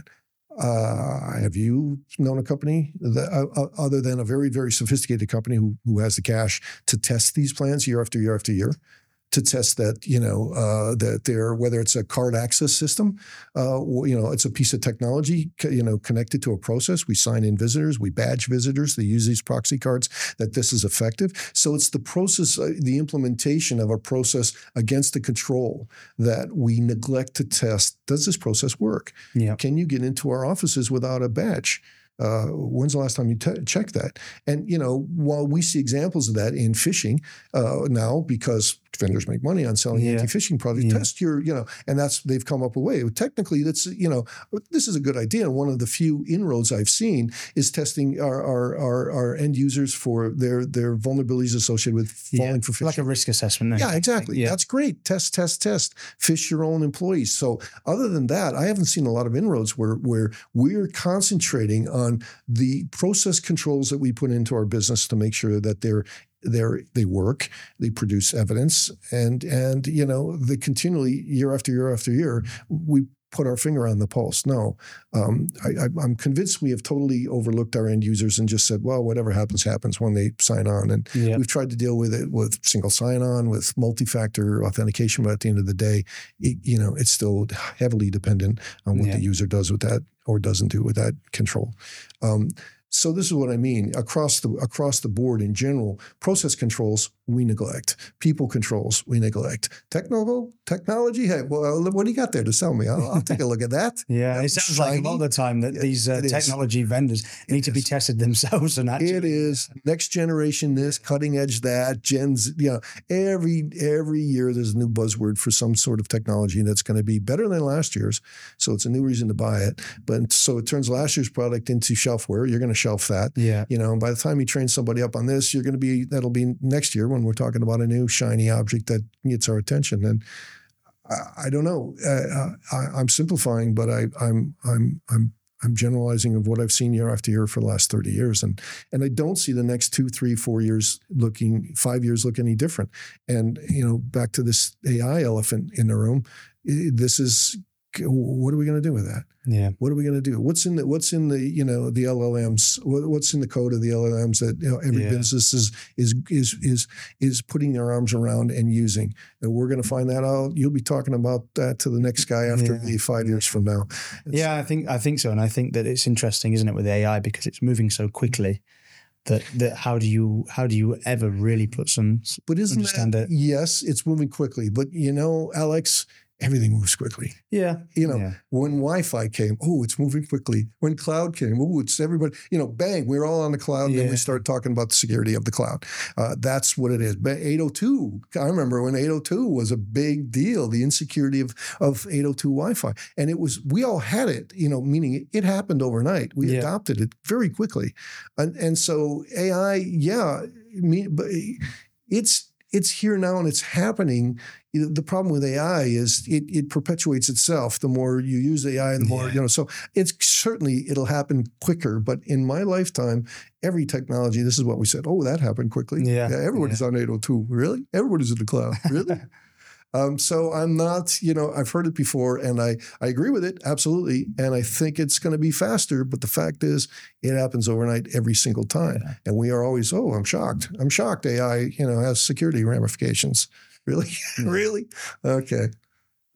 Uh, have you known a company that, uh, other than a very, very sophisticated company who who has the cash to test these plans year after year after year? To test that, you know, uh, that they're, whether it's a card access system, uh, you know, it's a piece of technology, you know, connected to a process. We sign in visitors, we badge visitors, they use these proxy cards, that this is effective. So it's the process, uh, the implementation of a process against the control that we neglect to test. Does this process work? Yeah. Can you get into our offices without a badge? Uh, when's the last time you te- checked that? And, you know, while we see examples of that in phishing uh, now, because vendors make money on selling yeah. anti-phishing products, yeah. test your, you know, and that's, they've come up a way. Technically, that's, you know, this is a good idea. And one of the few inroads I've seen is testing our our, our, our end users for their their vulnerabilities associated with falling yeah. for phishing. Like a risk assessment. Yeah, exactly. Yeah. That's great. Test, test, test. Phish your own employees. So other than that, I haven't seen a lot of inroads where, where we're concentrating on the process controls that we put into our business to make sure that they're They're, they work, they produce evidence, and and you know they continually year after year after year we put our finger on the pulse. No, um, I, I'm convinced we have totally overlooked our end users and just said, well, whatever happens happens when they sign on. And yeah. we've tried to deal with it with single sign-on, with multi-factor authentication, but at the end of the day, it, you know, it's still heavily dependent on what yeah. the user does with that or doesn't do with that control. Um, So this is what I mean. Across the across the board in general, process controls we neglect. People controls we neglect. Technical technology. Hey, well, what do you got there to sell me? I'll, I'll take a look at that. yeah, it sounds shiny. Like a lot of the time that these uh, technology is. vendors it need is. to be tested themselves. And actually, it is next generation this, cutting edge that, gens. You know, every every year there's a new buzzword for some sort of technology that's going to be better than last year's. So it's a new reason to buy it. But so it turns last year's product into shelfware. You're going to shelf that. Yeah. You know, and by the time you train somebody up on this, you're going to be, that'll be next year when we're talking about a new shiny object that gets our attention. And I, I don't know, uh, I, I'm simplifying, but I, I'm, I'm, I'm, I'm generalizing of what I've seen year after year for the last thirty years. And, and I don't see the next two, three, four years looking, five years look any different. And, you know, back to this A I elephant in the room, this is, what are we going to do with that? Yeah. What are we going to do? What's in the What's in the you know the L L Ms? What, what's in the code of the L L Ms that you know every yeah. business is is is is is putting their arms around and using? And we're going to find that out. You'll be talking about that to the next guy after yeah. the five years from now. It's, yeah, I think I think so, and I think that it's interesting, isn't it, with A I because it's moving so quickly. That, that how do you how do you ever really put some? But isn't understand that, it? Yes, it's moving quickly. But you know, Alex. Everything moves quickly. Yeah. You know, yeah. when Wi-Fi came, oh, it's moving quickly. When cloud came, oh, it's everybody, you know, bang, we're all on the cloud. And yeah. then we start talking about the security of the cloud. Uh, that's what it is. But eight oh two, I remember when eight oh two was a big deal, the insecurity of, of eight oh two Wi-Fi. And it was, we all had it, you know, meaning it, it happened overnight. We yeah. adopted it very quickly. And, and so A I, yeah, me, but it's, it's here now and it's happening. The problem with A I is it, it perpetuates itself. The more you use A I, the more, yeah. you know, so it's certainly, it'll happen quicker. But in my lifetime, every technology, this is what we said, oh, that happened quickly. Yeah. yeah everybody's yeah. on eight oh two. Really? Everybody's in the cloud. Really? Um, so I'm not, you know, I've heard it before and I, I agree with it, absolutely. And I think it's going to be faster. But the fact is, it happens overnight every single time. Yeah. And we are always, oh, I'm shocked. I'm shocked A I, you know, has security ramifications. Really? Yeah. Really? Okay.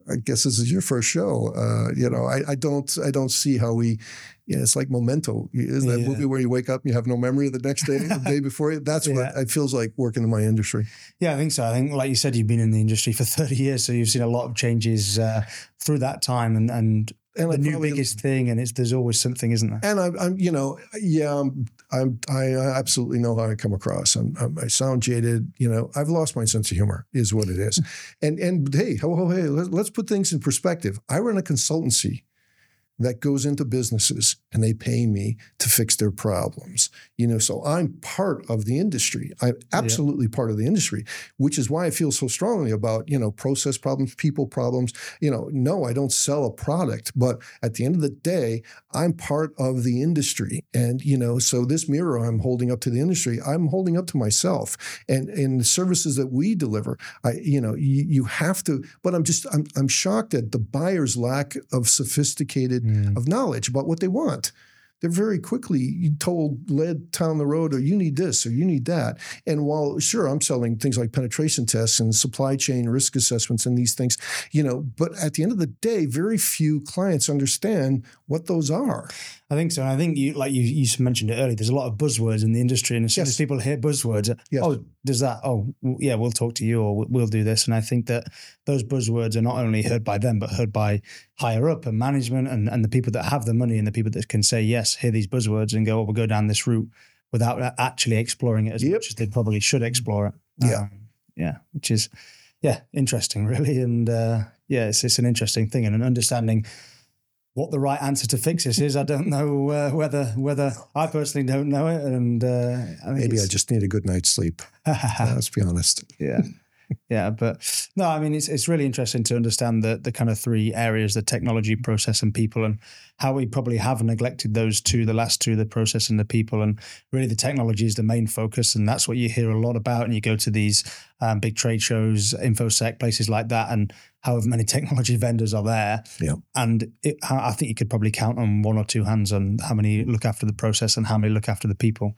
I guess this is your first show. Uh, you know, I, I don't, I don't see how we. Yeah, it's like Memento. Isn't that yeah. movie where you wake up and you have no memory of the next day, the day before you? That's yeah. what it feels like working in my industry. Yeah, I think so. I think, like you said, you've been in the industry for thirty years, so you've seen a lot of changes uh, through that time, and and, and the new probably, biggest thing, and it's there's always something, isn't there? And I'm, I'm you know, yeah, I'm, I'm, I absolutely know how I come across. I'm, I'm, I sound jaded. You know, I've lost my sense of humor, is what it is. and and hey, oh, oh, hey, let's, let's put things in perspective. I run a consultancy that goes into businesses and they pay me to fix their problems. You know, so I'm part of the industry. I'm absolutely yeah. part of the industry, which is why I feel so strongly about, you know, process problems, people problems. You know, no, I don't sell a product, but at the end of the day, I'm part of the industry. And, you know, so this mirror I'm holding up to the industry, I'm holding up to myself. And in the services that we deliver, I, you know, you, you have to, but I'm just, I'm, I'm shocked at the buyer's lack of sophisticated Mm. of knowledge about what they want. They're very quickly told, led down the road, or you need this, or you need that. And while, sure, I'm selling things like penetration tests and supply chain risk assessments and these things, you know, but at the end of the day, very few clients understand what those are. I think so. And I think you, like you, you mentioned it earlier, there's a lot of buzzwords in the industry. And as soon yes. as people hear buzzwords, yes. oh, does that, oh, yeah, we'll talk to you, or we'll do this. And I think that those buzzwords are not only heard by them, but heard by higher up and management and, and the people that have the money and the people that can say, yes, hear these buzzwords and go, oh, we'll go down this route without actually exploring it as yep. much as they probably should explore it. Yeah. Um, yeah. Which is, yeah, interesting, really. And uh, yeah, it's, it's an interesting thing, and an understanding what the right answer to fix this is. I don't know uh, whether whether I personally don't know it, and uh, I maybe I just need a good night's sleep. Let's be honest. Yeah, yeah, but no, I mean it's it's really interesting to understand the the kind of three areas: the technology, process, and people, and how we probably have neglected those two, the last two, the process and the people. And really, the technology is the main focus, and that's what you hear a lot about. And you go to these um, big trade shows, InfoSec, places like that, and however many technology vendors are there. Yeah. And it, I think you could probably count on one or two hands on how many look after the process and how many look after the people.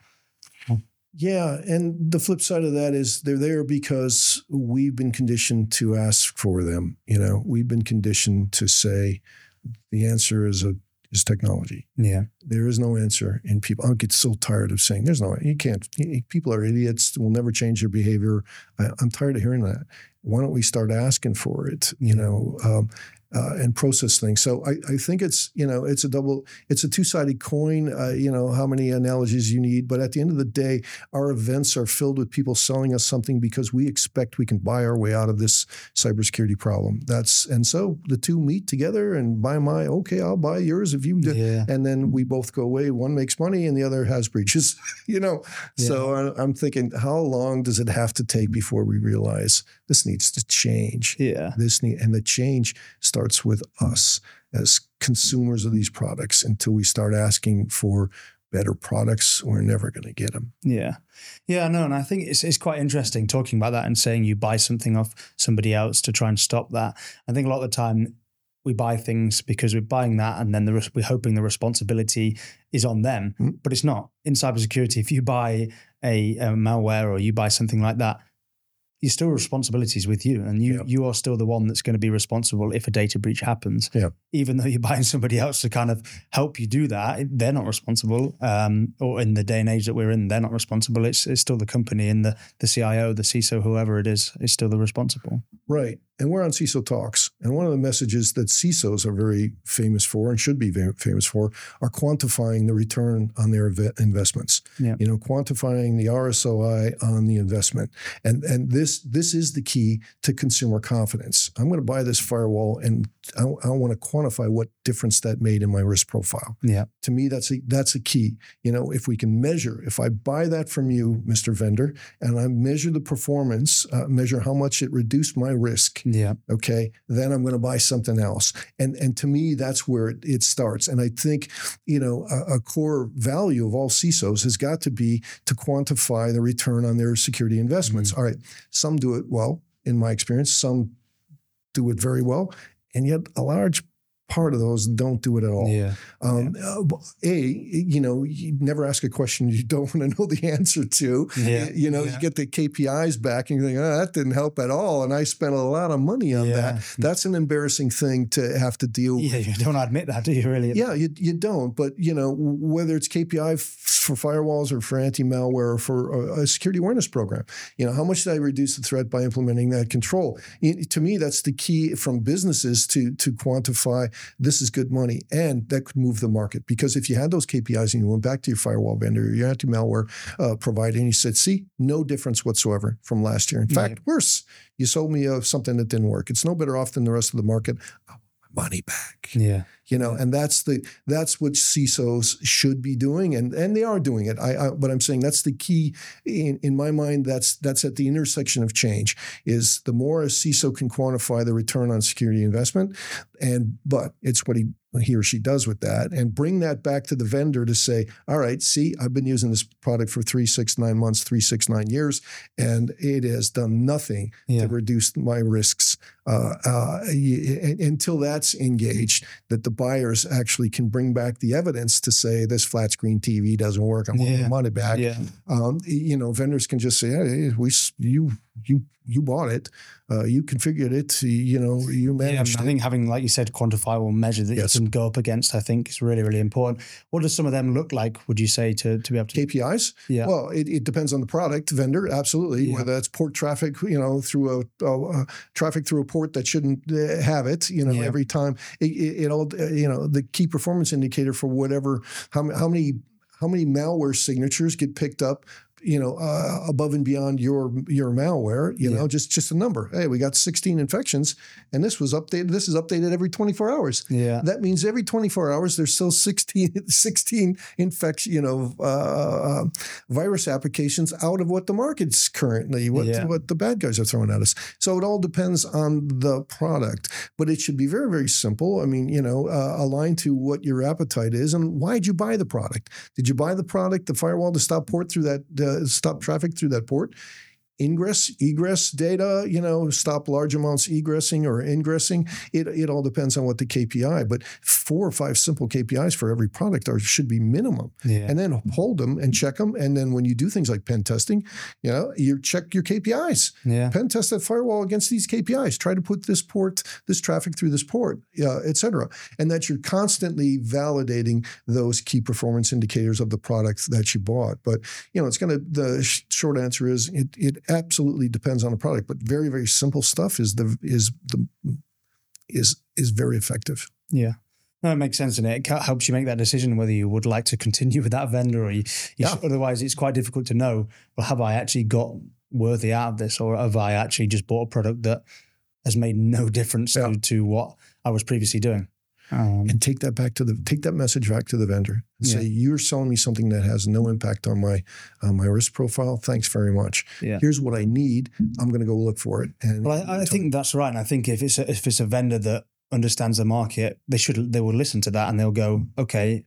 Yeah. And the flip side of that is they're there because we've been conditioned to ask for them. You know, we've been conditioned to say the answer is a is technology. Yeah. There is no answer. And people, I get so tired of saying there's no, you can't, people are idiots, will never change their behavior. I, I'm tired of hearing that. Why don't we start asking for it, you know, um, uh, and process things. So I, I think it's, you know, it's a double, it's a two-sided coin, uh, you know, how many analogies you need. But at the end of the day, our events are filled with people selling us something because we expect we can buy our way out of this cybersecurity problem. That's, and so the two meet together and buy my, okay, I'll buy yours if you do. Yeah. And then we both go away. One makes money and the other has breaches, you know. Yeah. So I, I'm thinking, how long does it have to take before we realize this needs to change? Yeah. This need, and the change starts with us as consumers of these products. Until we start asking for better products, we're never going to get them. Yeah. Yeah, no, and I think it's it's quite interesting talking about that and saying you buy something off somebody else to try and stop that. I think a lot of the time we buy things because we're buying that and then the, we're hoping the responsibility is on them, mm-hmm. but it's not. In cybersecurity, if you buy a, a malware or you buy something like that, your still responsibility is with you, and you yep. you are still the one that's going to be responsible if a data breach happens. Yep. Even though you're buying somebody else to kind of help you do that, they're not responsible. Um, or in the day and age that we're in, they're not responsible. It's it's still the company, and the the C I O, the C I S O, whoever it is, is still the responsible. Right. And we're on C I S O Talks. And one of the messages that C I S Os are very famous for and should be very famous for are quantifying the return on their investments. Yeah. You know, quantifying the R S O I on the investment. And and this this is the key to consumer confidence. I'm going to buy this firewall and I, I want to quantify what difference that made in my risk profile. Yeah. To me, that's a, that's a key. You know, if we can measure, if I buy that from you, Mister Vendor, and I measure the performance, uh, measure how much it reduced my risk. Yeah. Okay. Then I'm going to buy something else. And and to me, that's where it, it starts. And I think, you know, a, a core value of all C I S Os has got to be to quantify the return on their security investments. Mm-hmm. All right. Some do it well, in my experience. Some do it very well. And yet a large part of those don't do it at all. Yeah. Um, yeah. Uh, a, you know, you never ask a question you don't want to know the answer to. Yeah. You know, yeah. you get the K P Is back and you think, oh, that didn't help at all. And I spent a lot of money on Yeah. that. That's an embarrassing thing to have to deal with. Yeah, you don't admit that, do you really? Yeah, you, you don't. But, you know, whether it's K P I f- for firewalls or for anti-malware or for a, a security awareness program, you know, how much did I reduce the threat by implementing that control? It, to me, that's the key from businesses to, to quantify this is good money. And that could move the market. Because if you had those K P Is and you went back to your firewall vendor, or your anti-malware uh, provider, and you said, see, no difference whatsoever from last year. In fact, yeah. worse, you sold me uh, something that didn't work. It's no better off than the rest of the market. I want my money back. Yeah. You know, and that's the that's what C I S Os should be doing, and and they are doing it. I, I but I'm saying that's the key in, in my mind. That's that's at the intersection of change. Is the more a C I S O can quantify the return on security investment, and but it's what he he or she does with that, and bring that back to the vendor to say, all right, see, I've been using this product for three, six, nine months, three, six, nine years, and it has done nothing yeah. to reduce my risks. Uh, uh, until that's engaged, that the buyers actually can bring back the evidence to say this flat screen T V doesn't work. I want yeah. my money back. Yeah. Um, you know, vendors can just say, hey, we you you you bought it, uh, you configured it, you know, you managed. Yeah, I it. think having, like you said, quantifiable measure that Yes. you can go up against, I think is really, really important. What does some of them look like? Would you say to to be able to K P Is? Yeah. Well, it, it depends on the product vendor, absolutely. Yeah. Whether that's port traffic, you know, through a, a, a traffic through a port that shouldn't uh, have it, you know, Yeah. every time. It, it, it all, uh, you know, the key performance indicator for whatever, how, how many how many malware signatures get picked up, you know, uh, above and beyond your your malware, you Yeah. know, just just a number. Hey, we got sixteen infections, and this was updated. This is updated every twenty-four hours. Yeah. That means every twenty-four hours there's still sixteen, sixteen infection, you know, uh, virus applications out of what the market's currently, what Yeah. what the bad guys are throwing at us. So it all depends on the product, but it should be very very simple. I mean, you know, uh, aligned to what your appetite is and why did you buy the product? Did you buy the product, the firewall, to stop port through that? Uh, stop traffic through that port? Ingress, egress data, you know, stop large amounts egressing or ingressing. It it all depends on what the K P I, but four or five simple K P Is for every product are should be minimum. Yeah. And then hold them and check them. And then when you do things like pen testing, you know, you check your K P Is. Yeah. Pen test that firewall against these K P Is. Try to put this port, this traffic through this port, uh, et cetera. And that you're constantly validating those key performance indicators of the product that you bought. But, you know, it's going to, the sh- short answer is it, it absolutely depends on the product, but very, very simple stuff is the, is the, is, is very effective. Yeah. No, it makes sense, and it ca- helps you make that decision whether you would like to continue with that vendor or you, you Yeah. should, otherwise it's quite difficult to know, well, have I actually got worthy out of this, or have I actually just bought a product that has made no difference Yeah. to, to what I was previously doing? Um, And take that back to the take that message back to the vendor and Yeah. say, you're selling me something that has no impact on my on my risk profile. Thanks very much. Yeah. Here's what I need. I'm going to go look for it. And well, I, I think that's right. And I think if it's a, if it's a vendor that understands the market, they should they will listen to that and they'll go, okay,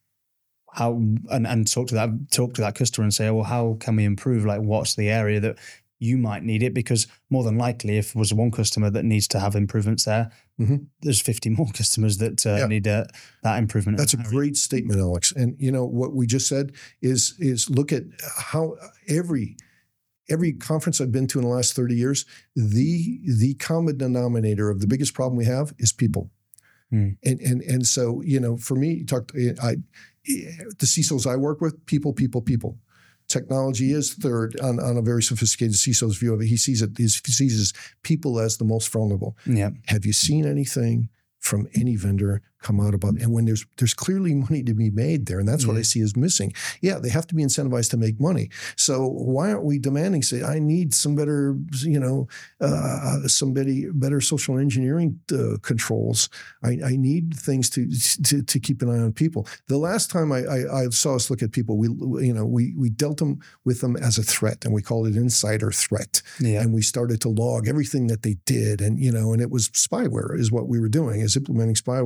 how and, and talk to that talk to that customer and say, well, how can we improve? Like, what's the area that you might need it? Because more than likely, if it was one customer that needs to have improvements there, Mhm. there's fifty more customers that uh, Yeah. need uh, that improvement. That's a great statement, Alex. And you know what we just said is is look at how every every conference I've been to in the last thirty years, the the common denominator of the biggest problem we have is people. Hmm. And and and so, you know, for me, you talked I the C I S Os I work with, people, people, people. Technology is third on, on a very sophisticated C I S O's view of it. He sees it, he sees people as the most vulnerable. Yeah. Have you seen anything from any vendor come out about, and when there's there's clearly money to be made there, and that's what Yeah. I see as missing. Yeah, they have to be incentivized to make money. So why aren't we demanding, say, I need some better, you know, uh, somebody better social engineering uh, controls. I, I need things to, to to keep an eye on people. The last time I, I, I saw us look at people, we you know we we dealt them with them as a threat, and we called it insider threat. Yeah. And we started to log everything that they did, and you know, and it was spyware is what we were doing, is implementing spyware on our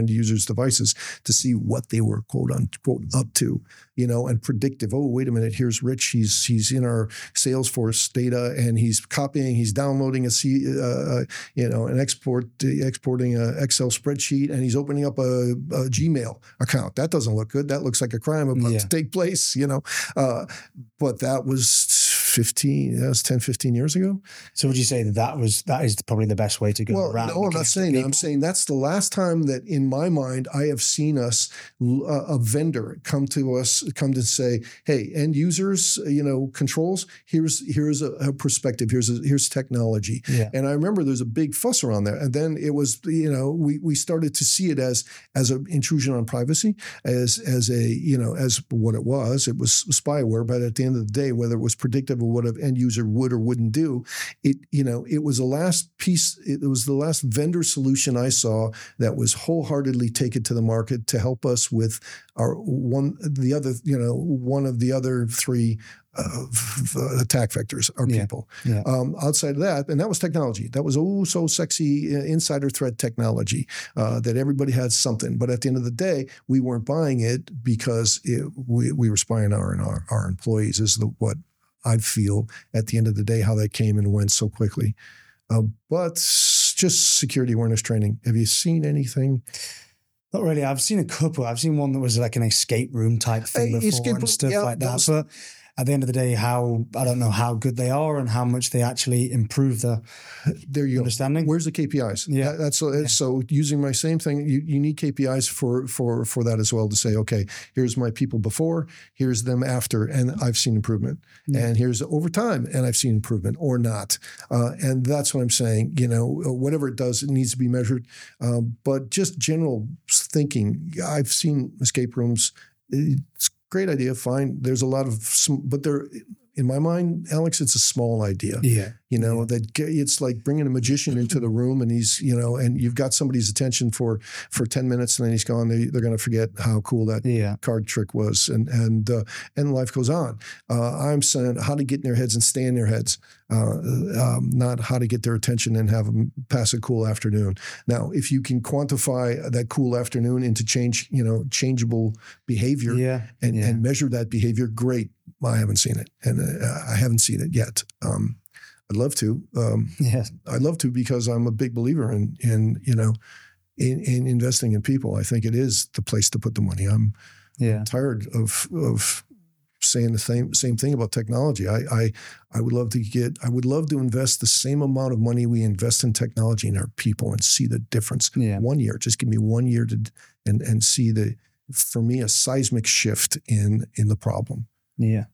end users' devices to see what they were quote unquote up to, you know, and predictive. Oh, wait a minute, here's Rich. He's he's in our Salesforce data and he's copying, he's downloading a C, uh, you know, an export, exporting an Excel spreadsheet, and he's opening up a, a Gmail account. That doesn't look good. That looks like a crime about Yeah. to take place, you know. Uh, but that was fifteen, that was ten, fifteen years ago. So would you say that that was that is probably the best way to go Well, around? no, I'm not saying that. I'm saying that's the last time that in my mind I have seen us, uh, a vendor come to us, come to say, hey, end users, you know, controls, here's here's a, a perspective, here's a, here's technology. Yeah. And I remember there's a big fuss around that. And then it was, you know, we we started to see it as as an intrusion on privacy, as as a, you know, as what it was. It was spyware, but at the end of the day, whether it was predictive of what an end user would or wouldn't do, it, you know, it was the last piece, it was the last vendor solution I saw that was wholeheartedly take it to the market to help us with our one, the other, you know, one of the other three uh, attack vectors, our Yeah. people. Yeah. Um, outside of that, and that was technology. That was oh so sexy uh, insider threat technology uh, that everybody had something. But at the end of the day, we weren't buying it because it, we we were spying on our our, our employees. Is the what I feel at the end of the day how that came and went so quickly. Uh, but just security awareness training. Have you seen anything? Not really. I've seen a couple. I've seen one that was like an escape room type thing Uh, before escape and room, stuff yeah, like that. those- But at the end of the day, how I don't know how good they are and how much they actually improve the There you go. understanding. Where's the K P Is? Yeah. That- that's so, so using my same thing. You, you need K P Is for for for that as well to say, okay, here's my people before, here's them after, and I've seen improvement, Yeah. and here's over time, and I've seen improvement or not, uh, and that's what I'm saying. You know, whatever it does, it needs to be measured. Uh, but just general thinking, I've seen escape rooms. It's a great idea, fine. There's a lot of, sm- but they're. In my mind, Alex, it's a small idea. Yeah. You know, that ge- it's like bringing a magician into the room and he's, you know, and you've got somebody's attention for for ten minutes and then he's gone. They, they're going to forget how cool that Yeah. card trick was. And and uh, and life goes on. Uh, I'm saying how to get in their heads and stay in their heads, uh, um, not how to get their attention and have them pass a cool afternoon. Now, if you can quantify that cool afternoon into change, you know, changeable behavior Yeah. and, yeah. and measure that behavior, great. I haven't seen it, and uh, I haven't seen it yet. Um, I'd love to. Um, yeah. I'd love to because I'm a big believer in, in you know, in, in investing in people. I think it is the place to put the money. I'm Yeah. tired of of saying the same same thing about technology. I, I I would love to get. I would love to invest the same amount of money we invest in technology in our people and see the difference. Yeah. One year, just give me one year to and and see the, for me, a seismic shift in in the problem. Yeah.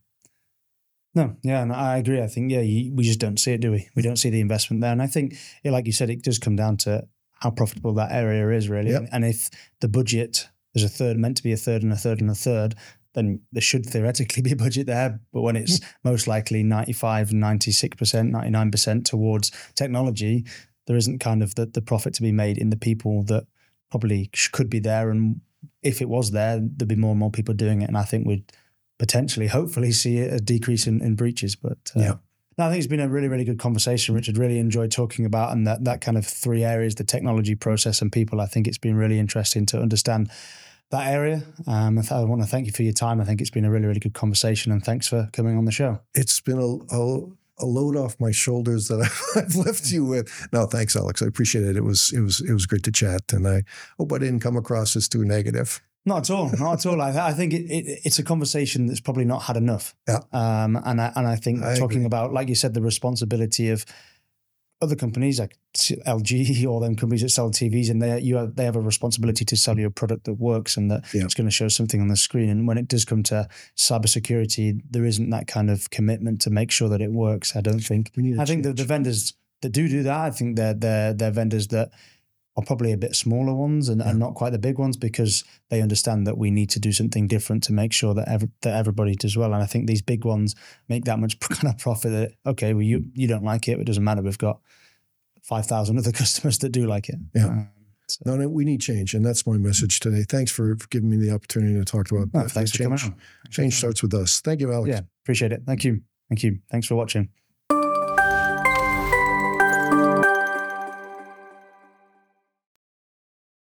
No, yeah, and I agree. I think, yeah, you, we just don't see it, do we? We don't see the investment there. And I think, yeah, like you said, it does come down to how profitable that area is, really. Yep. And if the budget, there's a third, meant to be a third and a third and a third, then there should theoretically be a budget there. But when it's most likely ninety-five, ninety-six percent, ninety-nine percent towards technology, there isn't kind of the, the profit to be made in the people that probably sh- could be there. And if it was there, there'd be more and more people doing it. And I think we'd potentially, hopefully, see a decrease in, in breaches. But uh, Yeah. no, I think it's been a really, really good conversation, Richard. Really enjoyed talking about and that that kind of three areas: the technology, process, and people. I think it's been really interesting to understand that area. Um, I, th- I want to thank you for your time. I think it's been a really, really good conversation, and thanks for coming on the show. It's been a, a, a load off my shoulders that I've left you with. No, thanks, Alex. I appreciate it. It was it was it was great to chat, and I hope I didn't come across as too negative. Not at all, not at all. I, I think it, it, it's a conversation that's probably not had enough. Yeah. Um, and I and I think I talking agree. about, like you said, the responsibility of other companies like L G or them companies that sell T Vs, and they you have, they have a responsibility to sell you a product that works and that Yeah. it's going to show something on the screen. And when it does come to cybersecurity, there isn't that kind of commitment to make sure that it works. I don't think. We need a I think the, the change. vendors that do do that, I think they're they're they're vendors that are probably a bit smaller ones and, Yeah. and not quite the big ones, because they understand that we need to do something different to make sure that every, that everybody does well. And I think these big ones make that much kind of profit that, okay, well, you, you don't like it, it doesn't matter. We've got five thousand other customers that do like it. Yeah. Um, so, No, no, we need change, and that's my message today. Thanks for, for giving me the opportunity to talk about no, that. thanks for change. coming on. Change starts with us. Thank you, Alex. Yeah, appreciate it. Thank you. Thank you. Thanks for watching.